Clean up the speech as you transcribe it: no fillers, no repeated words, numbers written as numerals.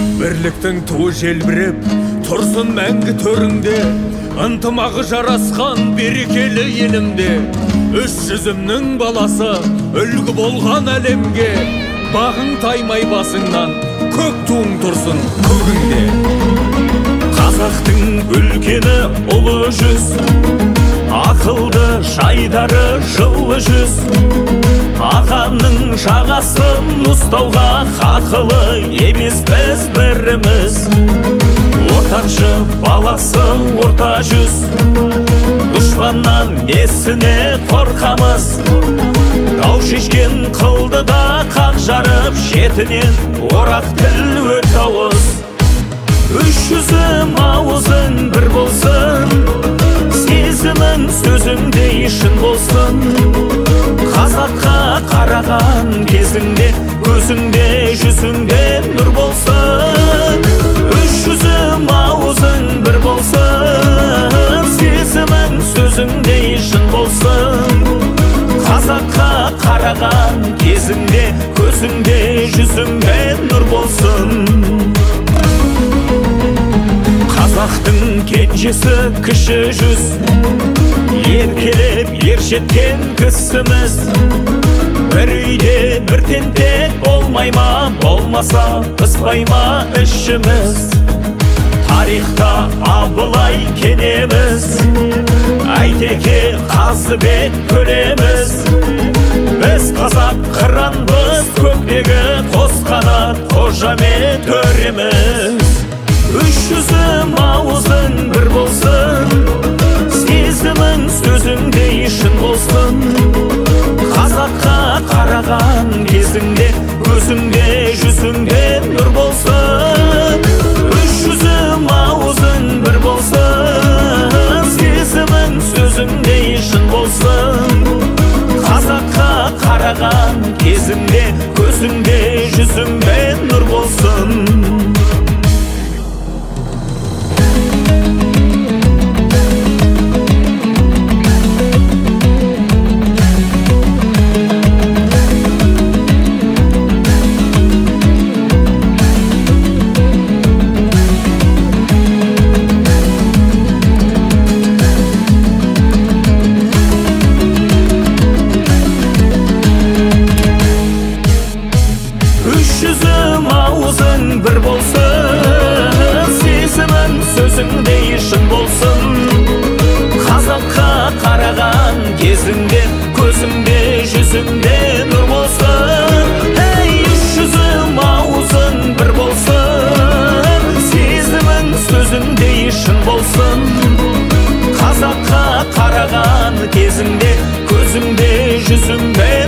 Бірліктің туы желбіреп тұрсын мәңгі төріңде, ынтымағы жарасқан берекелі елімде. Үш жүзімнің баласы үлгі болған әлемге, бағың таймай басыңнан көк туың тұрсын көгіңде. Қазақтың үлкені ұлы жүз, ақылды жайдары жылы жүз. Ағаның жағасын ұстауға хақылы емес біз біріміз. Ортаншы баласы орта жүз, дұшпаннан несіне қорқамыз. Дау шешкен қылды да қақ жарып, шетінен орақ тіл өт ауыз. Үш жүзім ауызың бір болсын, сезімің сөзіңдей шын болсын. Қазаққа қараған кезіңде, көзіңде жүзіңде нұр болсын. Үш жүзім ауызың бір болсын, сезімің сөзіңдей шын болсын. Қазаққа қараған кезіңде, көзіңде жүзіңде нұр болсын. Қазақтың кенжесі кіші жүз, еркелеп ержеткен кісіміз. Бір үйде бір тентек болмай ма, болмаса ыспай ма ішіміз. Тарихта Абылай кенеміз, Әйтеке Қазыбек көлеміз. Біз қазақ қыранбыз, көктегі қос қанат қожа мен төреміз. Үш жүзім ауызың бір болсын, сезімің сөзіңдей шын болсын. Қазаққа қараған кезіңде, көзіңде жүзіңде нұр болсын. Үш жүзім ауызың бір болсын, сезімің сөзіңдей шын болсын. Қазаққа қараған кезіңде, көзіңде жүзіңде нұр болсын. Бір болсын, сезімің сөзіңдей шын болсын. Қазаққа қараған кезіңде, көзіңде жүзіңде нұр болсын. Үш жүзім ауызың бір болсын, сезімің сөзіңдей шын болсын. Қазаққа қараған кезіңде, көзіңде жүзіңде